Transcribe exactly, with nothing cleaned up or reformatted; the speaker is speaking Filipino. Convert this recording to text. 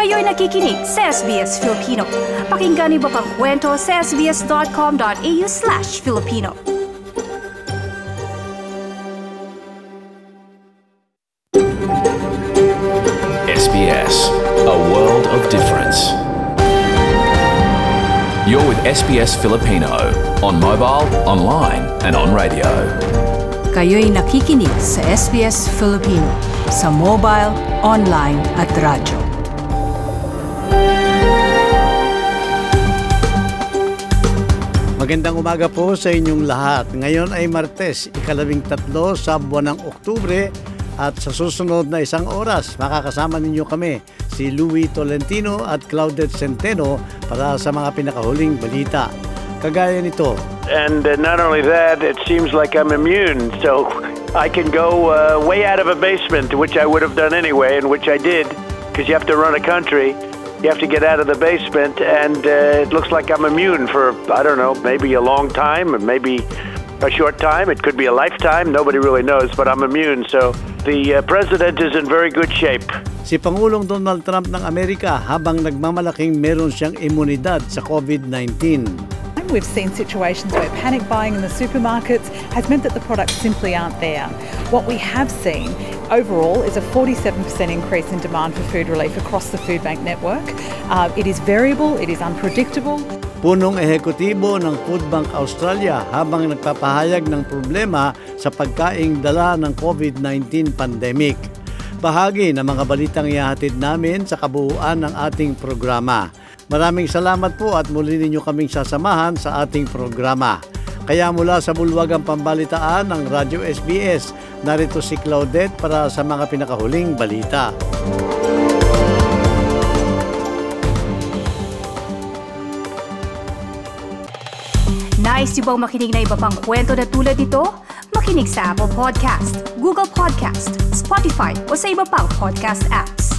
Kayo'y nakikinig sa S B S Filipino. Pakinggan niyo pa pang kwento sa sbs.com.au slash Filipino. S B S, a world of difference. You're with S B S Filipino on mobile, online and on radio. Kayo'y nakikinig sa S B S Filipino sa mobile, online at radyo. Magandang umaga po sa inyong lahat. Ngayon ay Martes, ikalabing tatlo sa buwan ng Oktubre at sa susunod na isang oras makakasama ninyo kami si Louie Tolentino at Claudette Centeno para sa mga pinakahuling balita. Kagaya nito. And uh, not only that, it seems like I'm immune, so I can go uh, way out of a basement, which I would have done anyway, and which I did, because you have to run a country. You have to get out of the basement, and uh, it looks like I'm immune for, I don't know, maybe a long time, or maybe a short time. It could be a lifetime. Nobody really knows, but I'm immune. So the uh, president is in very good shape. Si Pangulong Donald Trump ng Amerika habang nagmamalaking meron siyang imunidad sa COVID nineteen. We've seen situations where panic buying in the supermarkets has meant that the products simply aren't there. What we have seen overall is a forty-seven percent increase in demand for food relief across the food bank network. Uh, it is variable, it is unpredictable. Punong ehekutibo ng Food Bank Australia habang nagpapahayag ng problema sa pagkaing dala ng COVID nineteen pandemic. Bahagi ng mga balitang ihahatid namin sa kabuuan ng ating programa. Maraming salamat po at muli ninyo kaming sasamahan sa ating programa. Kaya mula sa bulwagang pambalitaan ng Radyo S B S, narito si Claudette para sa mga pinakahuling balita. Nice yung bang makinig na iba pang kwento na tulad ito? Makinig sa Apple Podcast, Google Podcast, Spotify o sa iba pang podcast apps.